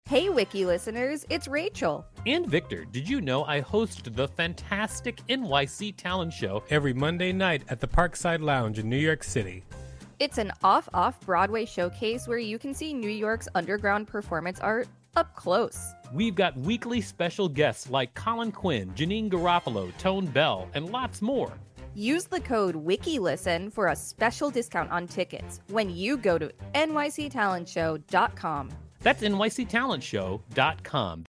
Hey, Wiki listeners, it's Rachel. And Victor, did you know I host the fantastic NYC Talent Show every Monday night at the Parkside Lounge in New York City? It's an off-Broadway showcase where you can see New York's underground performance art up close. We've got weekly special guests like Colin Quinn, Janine Garofalo, Tone Bell, and lots more. Use the code WIKILISTEN for a special discount on tickets when you go to nyctalentshow.com. That's nyctalentshow.com.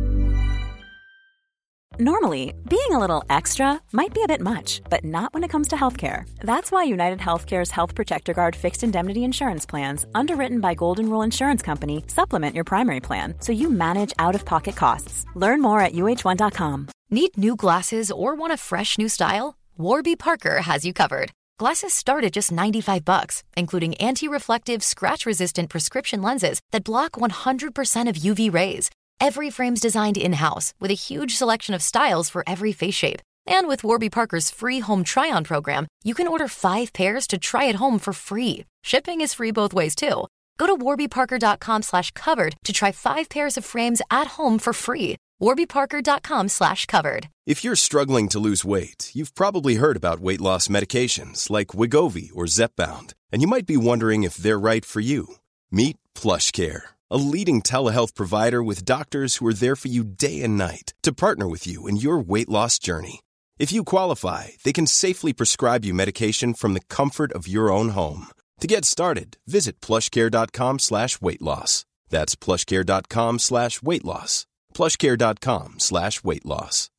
Normally, being a little extra might be a bit much, but not when it comes to healthcare. That's why United Healthcare's Health Protector Guard fixed indemnity insurance plans, underwritten by Golden Rule Insurance Company, supplement your primary plan so you manage out-of-pocket costs. Learn more at uh1.com. Need new glasses or want a fresh new style? Warby Parker has you covered. Glasses start at just $95, including anti-reflective, scratch-resistant prescription lenses that block 100% of UV rays. Every frame's designed in-house with a huge selection of styles for every face shape. And with Warby Parker's free home try-on program, you can order 5 pairs to try at home for free. Shipping is free both ways, too. Go to warbyparker.com/covered to try 5 pairs of frames at home for free. warbyparker.com/covered. If you're struggling to lose weight, you've probably heard about weight loss medications like Wegovy or Zepbound, and you might be wondering if they're right for you. Meet PlushCare, a leading telehealth provider with doctors who are there for you day and night to partner with you in your weight loss journey. If you qualify, they can safely prescribe you medication from the comfort of your own home. To get started, visit plushcare.com/weightloss. That's plushcare.com/weightloss. plushcare.com/weightloss.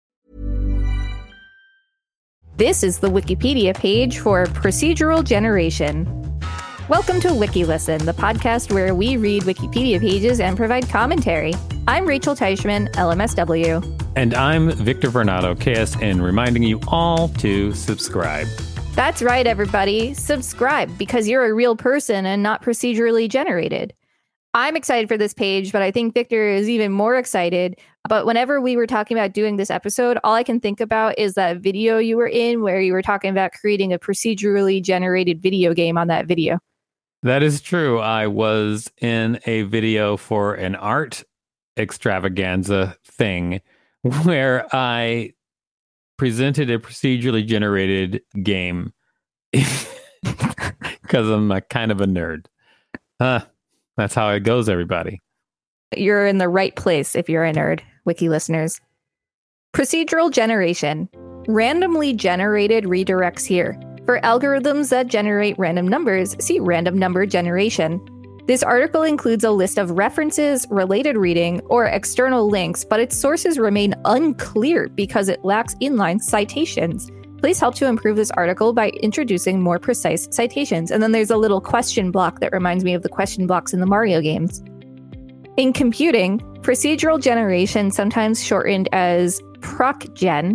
This is the Wikipedia page for procedural generation. Welcome to WikiListen, the podcast where we read Wikipedia pages and provide commentary. I'm Rachel Teichman, LMSW. And I'm Victor Varnado, KSN, reminding you all to subscribe. That's right, everybody. Subscribe, because you're a real person and not procedurally generated. I'm excited for this page, but I think Victor is even more excited. But whenever we were talking about doing this episode, all I can think about is that video you were in where you were talking about creating a procedurally generated video game on that video. That is true. I was in a video for an art extravaganza thing where I presented a procedurally generated game because I'm a kind of a nerd. That's how it goes, everybody. You're in the right place if you're a nerd, Wiki listeners. Procedural generation. Randomly generated redirects here. For algorithms that generate random numbers, see random number generation. This article includes a list of references, related reading, or external links, but its sources remain unclear because it lacks inline citations. Please help to improve this article by introducing more precise citations. And then there's a little question block that reminds me of the question blocks in the Mario games. In computing, procedural generation, sometimes shortened as procgen.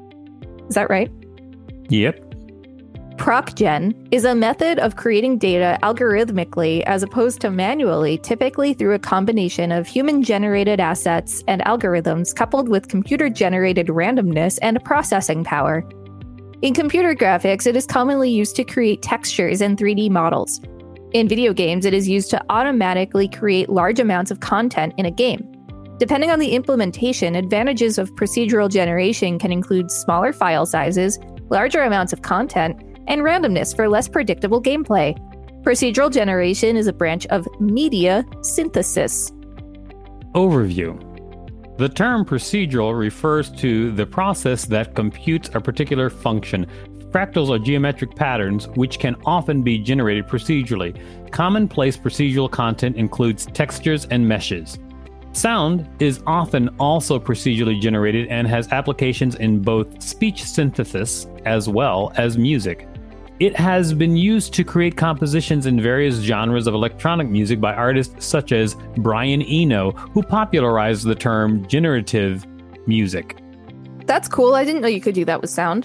Is that right? Yep. Procgen is a method of creating data algorithmically as opposed to manually, typically through a combination of human-generated assets and algorithms coupled with computer-generated randomness and processing power. In computer graphics, it is commonly used to create textures and 3D models. In video games, it is used to automatically create large amounts of content in a game. Depending on the implementation, advantages of procedural generation can include smaller file sizes, larger amounts of content, and randomness for less predictable gameplay. Procedural generation is a branch of media synthesis. Overview. The term procedural refers to the process that computes a particular function. Fractals are geometric patterns which can often be generated procedurally. Commonplace procedural content includes textures and meshes. Sound is often also procedurally generated and has applications in both speech synthesis as well as music. It has been used to create compositions in various genres of electronic music by artists such as Brian Eno, who popularized the term generative music. That's cool. I didn't know you could do that with sound.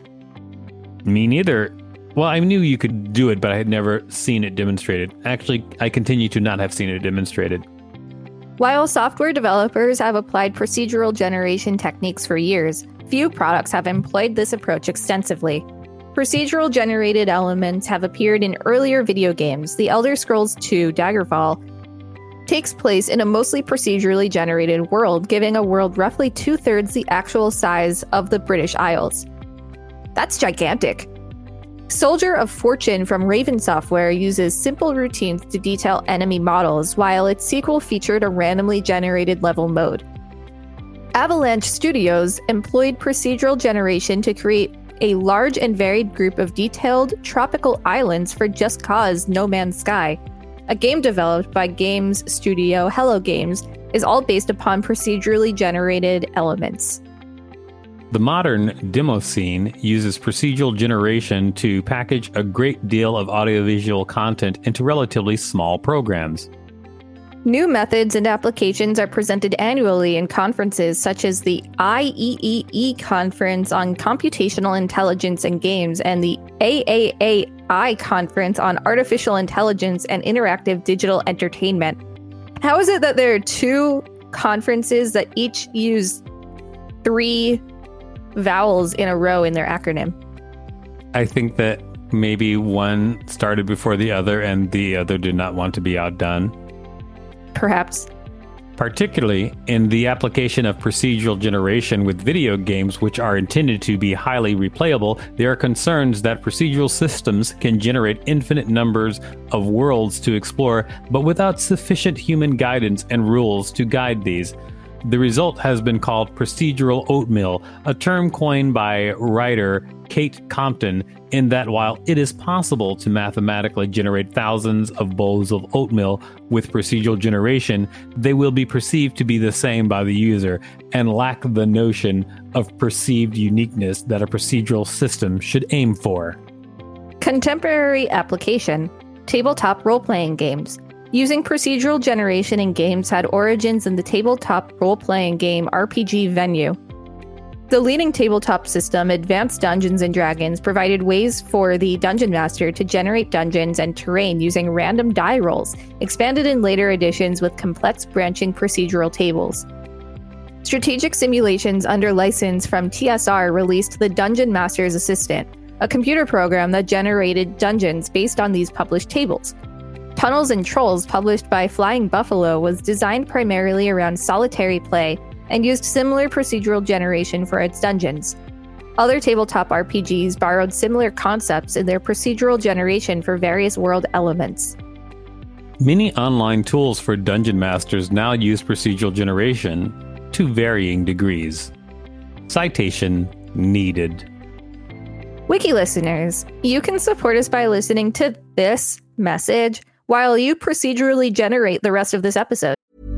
Me neither. Well, I knew you could do it, but I had never seen it demonstrated. Actually, I continue to not have seen it demonstrated. While software developers have applied procedural generation techniques for years, few products have employed this approach extensively. Procedural generated elements have appeared in earlier video games, The Elder Scrolls II Daggerfall, takes place in a mostly procedurally generated world, giving a world roughly 2/3 the actual size of the British Isles. That's gigantic. Soldier of Fortune from Raven Software uses simple routines to detail enemy models, while its sequel featured a randomly generated level mode. Avalanche Studios employed procedural generation to create a large and varied group of detailed tropical islands for Just Cause No Man's Sky. A game developed by games studio Hello Games is all based upon procedurally generated elements. The modern demo scene uses procedural generation to package a great deal of audiovisual content into relatively small programs. New methods and applications are presented annually in conferences such as the IEEE Conference on Computational Intelligence and Games and the AAAI Conference on Artificial Intelligence and Interactive Digital Entertainment. How is it that there are two conferences that each use 3 vowels in a row in their acronym? I think that maybe one started before the other and the other did not want to be outdone. Perhaps. Particularly in the application of procedural generation with video games, which are intended to be highly replayable, there are concerns that procedural systems can generate infinite numbers of worlds to explore, but without sufficient human guidance and rules to guide these. The result has been called procedural oatmeal, a term coined by writer Kate Compton, in that while it is possible to mathematically generate thousands of bowls of oatmeal with procedural generation, they will be perceived to be the same by the user and lack the notion of perceived uniqueness that a procedural system should aim for. Contemporary application: tabletop role-playing games. Using procedural generation in games had origins in the tabletop role-playing game RPG Venue. The leading tabletop system, Advanced Dungeons & Dragons, provided ways for the Dungeon Master to generate dungeons and terrain using random die rolls, expanded in later editions with complex branching procedural tables. Strategic Simulations under license from TSR released the Dungeon Master's Assistant, a computer program that generated dungeons based on these published tables. Tunnels and Trolls, published by Flying Buffalo, was designed primarily around solitary play and used similar procedural generation for its dungeons. Other tabletop RPGs borrowed similar concepts in their procedural generation for various world elements. Many online tools for dungeon masters now use procedural generation to varying degrees. Citation needed. Wiki listeners, you can support us by listening to this message while you procedurally generate the rest of this episode.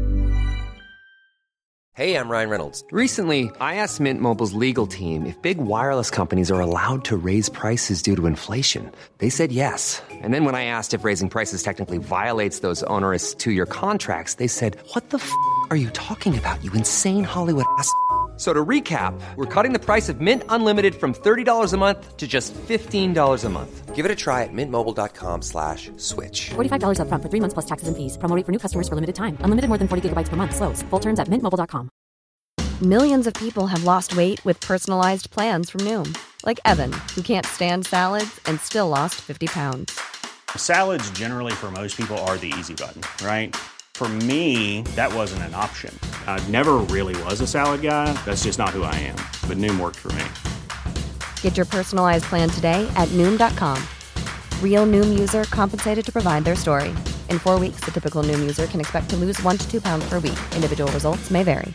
Hey, I'm Ryan Reynolds. Recently, I asked Mint Mobile's legal team if big wireless companies are allowed to raise prices due to inflation. They said yes. And then when I asked if raising prices technically violates those onerous 2-year contracts, they said, "What the f*** are you talking about, you insane Hollywood ass?" So to recap, we're cutting the price of Mint Unlimited from $30 a month to just $15 a month. Give it a try at mintmobile.com/switch. $45 up front for 3 months plus taxes and fees. Promo rate for new customers for limited time. Unlimited more than 40 gigabytes per month. Slows full terms at mintmobile.com. Millions of people have lost weight with personalized plans from Noom. Like Evan, who can't stand salads and still lost 50 pounds. Salads generally for most people are the easy button, right? For me, that wasn't an option. I never really was a salad guy. That's just not who I am. But Noom worked for me. Get your personalized plan today at Noom.com. Real Noom user compensated to provide their story. In 4 weeks, the typical Noom user can expect to lose 1 to 2 pounds per week. Individual results may vary.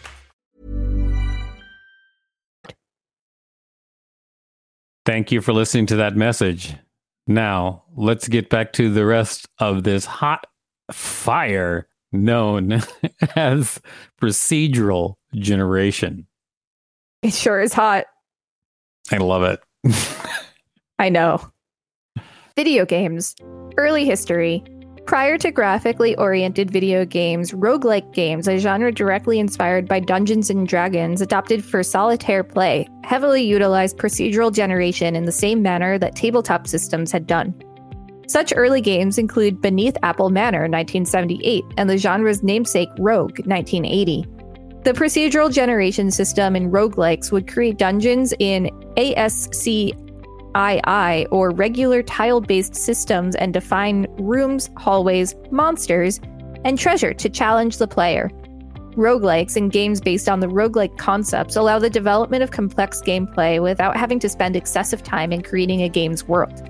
Thank you for listening to that message. Now, let's get back to the rest of this hot fire known as procedural generation. It sure is hot. I love it. I know. Video games. Early history. Prior to graphically oriented video games, roguelike games, a genre directly inspired by Dungeons & Dragons, adopted for solitaire play, heavily utilized procedural generation in the same manner that tabletop systems had done. Such early games include Beneath Apple Manor, 1978, and the genre's namesake Rogue, 1980. The procedural generation system in roguelikes would create dungeons in ASCII, or regular tile-based systems, and define rooms, hallways, monsters, and treasure to challenge the player. Roguelikes and games based on the roguelike concepts allow the development of complex gameplay without having to spend excessive time in creating a game's world.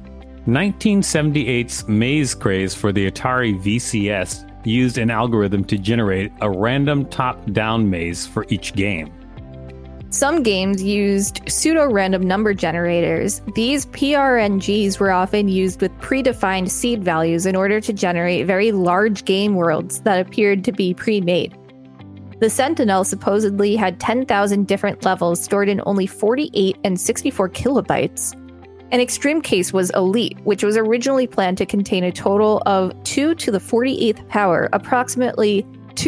1978's maze craze for the Atari VCS used an algorithm to generate a random top-down maze for each game. Some games used pseudo-random number generators. These PRNGs were often used with predefined seed values in order to generate very large game worlds that appeared to be pre-made. The Sentinel supposedly had 10,000 different levels stored in only 48 and 64 kilobytes. An extreme case was Elite, which was originally planned to contain a total of 2 to the 48th power, approximately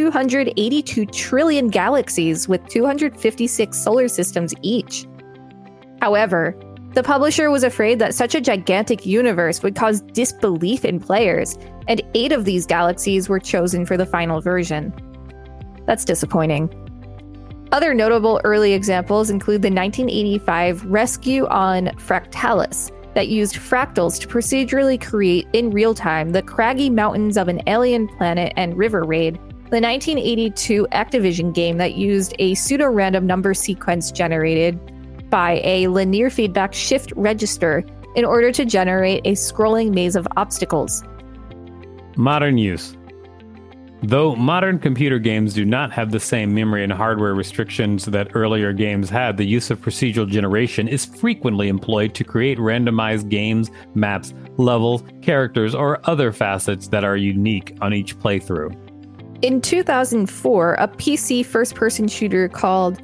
282 trillion galaxies with 256 solar systems each. However, the publisher was afraid that such a gigantic universe would cause disbelief in players, and 8 of these galaxies were chosen for the final version. That's disappointing. Other notable early examples include the 1985 Rescue on Fractalis that used fractals to procedurally create in real time the craggy mountains of an alien planet and river raid, the 1982 Activision game that used a pseudo-random number sequence generated by a linear feedback shift register in order to generate a scrolling maze of obstacles. Modern use. Though modern computer games do not have the same memory and hardware restrictions that earlier games had, the use of procedural generation is frequently employed to create randomized games, maps, levels, characters, or other facets that are unique on each playthrough. In 2004, a PC first-person shooter called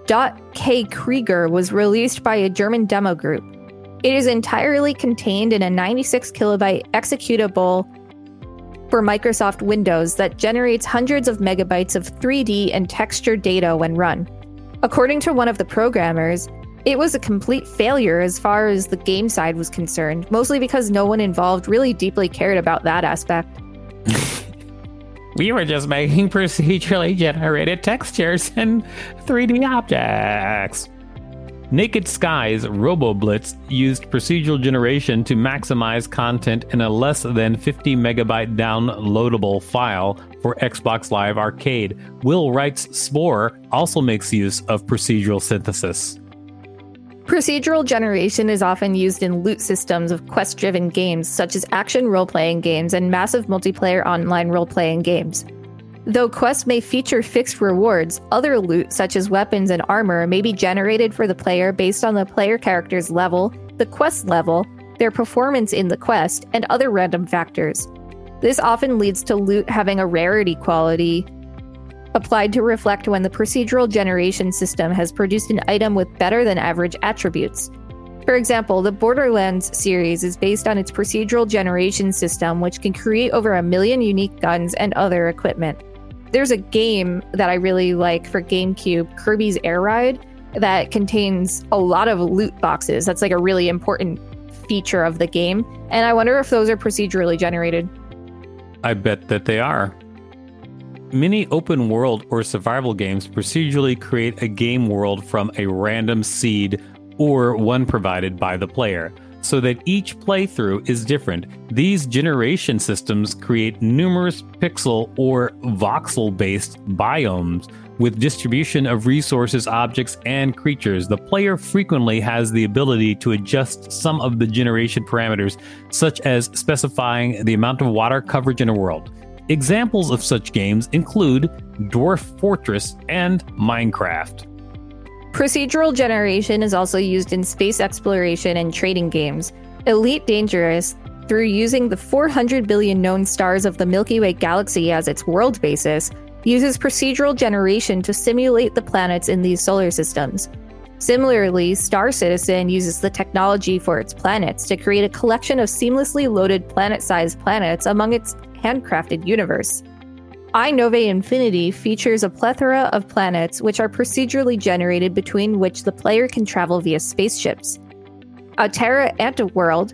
.K Krieger was released by a German demo group. It is entirely contained in a 96 kilobyte executable for Microsoft Windows that generates hundreds of megabytes of 3D and texture data when run. According to one of the programmers, it was a complete failure as far as the game side was concerned, mostly because no one involved really deeply cared about that aspect. We were just making procedurally generated textures and 3D objects. Naked Sky's RoboBlitz used procedural generation to maximize content in a less than 50 megabyte downloadable file for Xbox Live Arcade. Will Wright's Spore also makes use of procedural synthesis. Procedural generation is often used in loot systems of quest-driven games such as action role-playing games and massive multiplayer online role-playing games. Though quests may feature fixed rewards, other loot such as weapons and armor may be generated for the player based on the player character's level, the quest level, their performance in the quest, and other random factors. This often leads to loot having a rarity quality applied to reflect when the procedural generation system has produced an item with better than average attributes. For example, the Borderlands series is based on its procedural generation system, which can create over 1 million unique guns and other equipment. There's a game that I really like for GameCube, Kirby's Air Ride, that contains a lot of loot boxes. That's like a really important feature of the game. And I wonder if those are procedurally generated. I bet that they are. Many open world or survival games procedurally create a game world from a random seed or one provided by the player, so that each playthrough is different. These generation systems create numerous pixel or voxel-based biomes with distribution of resources, objects, and creatures. The player frequently has the ability to adjust some of the generation parameters, such as specifying the amount of water coverage in a world. Examples of such games include Dwarf Fortress and Minecraft. Procedural generation is also used in space exploration and trading games. Elite Dangerous, through using the 400 billion known stars of the Milky Way galaxy as its world basis, uses procedural generation to simulate the planets in these solar systems. Similarly, Star Citizen uses the technology for its planets to create a collection of seamlessly loaded planet-sized planets among its handcrafted universe. iNove Infinity features a plethora of planets which are procedurally generated between which the player can travel via spaceships. Altera Antiworld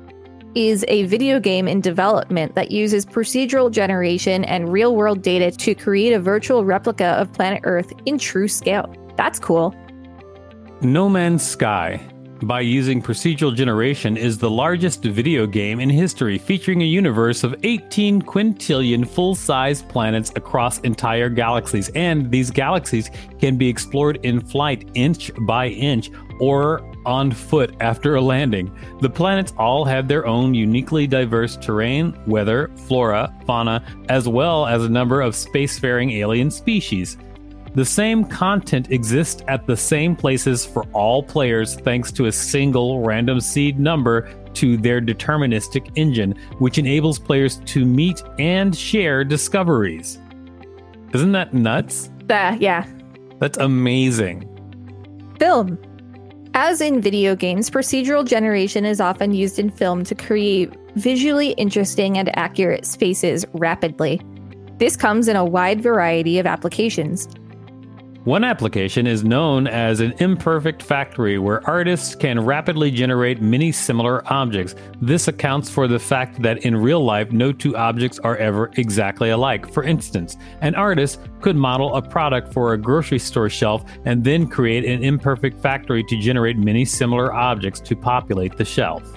is a video game in development that uses procedural generation and real-world data to create a virtual replica of planet Earth in true scale. That's cool. No Man's Sky by using procedural generation is the largest video game in history, featuring a universe of 18 quintillion full-size planets across entire galaxies. And these galaxies can be explored in flight, inch by inch, or on foot after a landing. The planets all have their own uniquely diverse terrain, weather, flora, fauna, as well as a number of spacefaring alien species. The same content exists at the same places for all players thanks to a single random seed number to their deterministic engine, which enables players to meet and share discoveries. Isn't that nuts? Yeah. That's amazing. Film. As in video games, procedural generation is often used in film to create visually interesting and accurate spaces rapidly. This comes in a wide variety of applications. One application is known as an imperfect factory, where artists can rapidly generate many similar objects. This accounts for the fact that in real life, no two objects are ever exactly alike. For instance, an artist could model a product for a grocery store shelf and then create an imperfect factory to generate many similar objects to populate the shelf.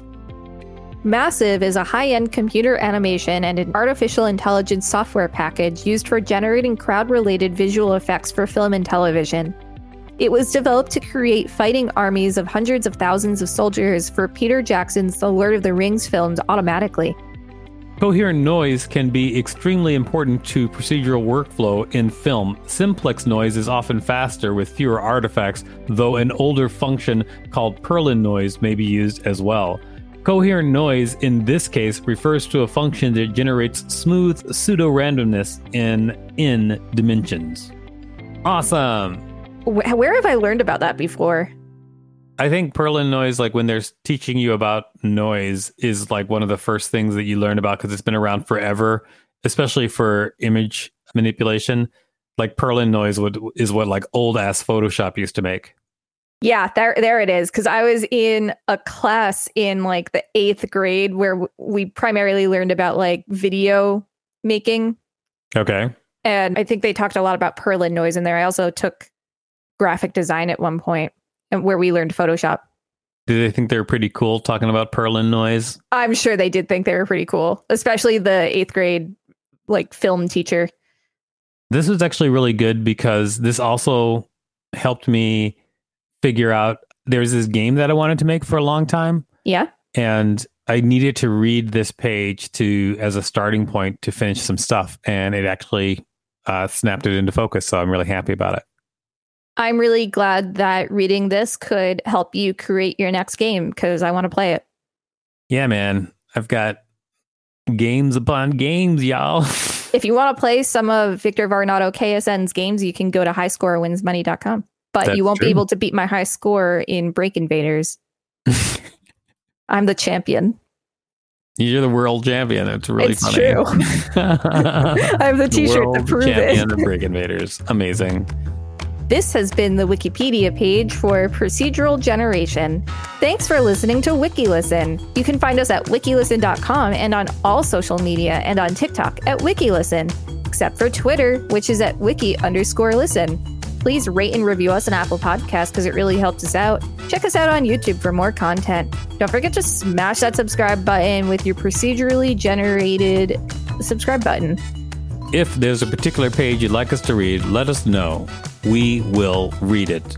Massive is a high-end computer animation and an artificial intelligence software package used for generating crowd-related visual effects for film and television. It was developed to create fighting armies of hundreds of thousands of soldiers for Peter Jackson's The Lord of the Rings films automatically. Coherent noise can be extremely important to procedural workflow in film. Simplex noise is often faster with fewer artifacts, though an older function called Perlin noise may be used as well. Coherent noise, in this case, refers to a function that generates smooth pseudo-randomness in dimensions. Awesome! Where have I learned about that before? I think Perlin noise, like when they're teaching you about noise, is like one of the first things that you learn about because it's been around forever, especially for image manipulation. Like Perlin noise is what like old-ass Photoshop used to make. Yeah, there it is. Because I was in a class in like the 8th grade where we primarily learned about like video making. Okay. And I think they talked a lot about Perlin noise in there. I also took graphic design at one point and where we learned Photoshop. Did they think they were pretty cool talking about Perlin noise? I'm sure they did think they were pretty cool, especially the 8th grade like film teacher. This was actually really good because this also helped me figure out there's this game that I wanted to make for a long time. Yeah. And I needed to read this page as a starting point to finish some stuff. And it actually snapped it into focus. So I'm really happy about it. I'm really glad that reading this could help you create your next game because I want to play it. Yeah, man. I've got games upon games, y'all. If you want to play some of Victor Varnado KSN's games, you can go to highscorewinsmoney.com. But That's you won't true. be able to beat my high score in Break Invaders. I'm the champion. You're the world champion. It's really it's funny. True. I have the t-shirt to prove champion it. of Break Invaders. Amazing. This has been the Wikipedia page for procedural generation. Thanks for listening to WikiListen. You can find us at wikilisten.com and on all social media and on TikTok at WikiListen, except for Twitter, which is at wiki_listen. Please rate and review us on Apple Podcasts because it really helps us out. Check us out on YouTube for more content. Don't forget to smash that subscribe button with your procedurally generated subscribe button. If there's a particular page you'd like us to read, let us know. We will read it.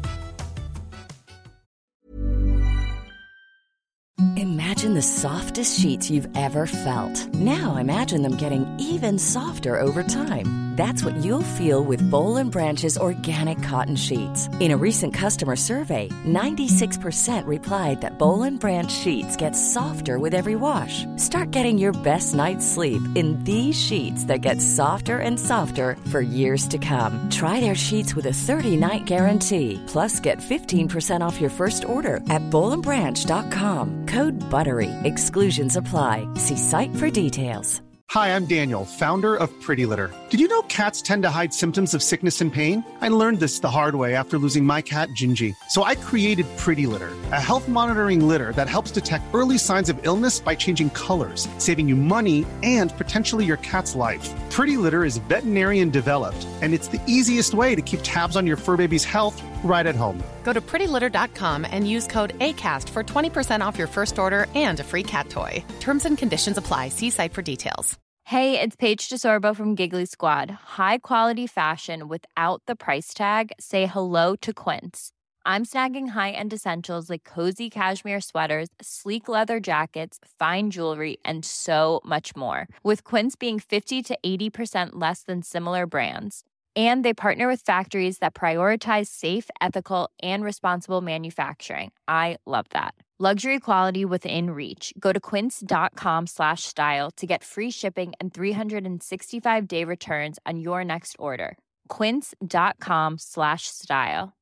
Imagine the softest sheets you've ever felt. Now imagine them getting even softer over time. That's what you'll feel with Boll & Branch's organic cotton sheets. In a recent customer survey, 96% replied that Boll & Branch sheets get softer with every wash. Start getting your best night's sleep in these sheets that get softer and softer for years to come. Try their sheets with a 30-night guarantee. Plus, get 15% off your first order at bollandbranch.com. Code BUTTERY. Exclusions apply. See site for details. Hi, I'm Daniel, founder of Pretty Litter. Did you know cats tend to hide symptoms of sickness and pain? I learned this the hard way after losing my cat, Gingy. So I created Pretty Litter, a health monitoring litter that helps detect early signs of illness by changing colors, saving you money and potentially your cat's life. Pretty Litter is veterinarian developed, and it's the easiest way to keep tabs on your fur baby's health right at home. Go to prettylitter.com and use code ACAST for 20% off your first order and a free cat toy. Terms and conditions apply. See site for details. Hey, it's Paige DeSorbo from Giggly Squad. High quality fashion without the price tag. Say hello to Quince. I'm snagging high-end essentials like cozy cashmere sweaters, sleek leather jackets, fine jewelry, and so much more. With Quince being 50 to 80% less than similar brands. And they partner with factories that prioritize safe, ethical, and responsible manufacturing. I love that. Luxury quality within reach. Go to quince.com/style to get free shipping and 365-day returns on your next order. Quince.com/style.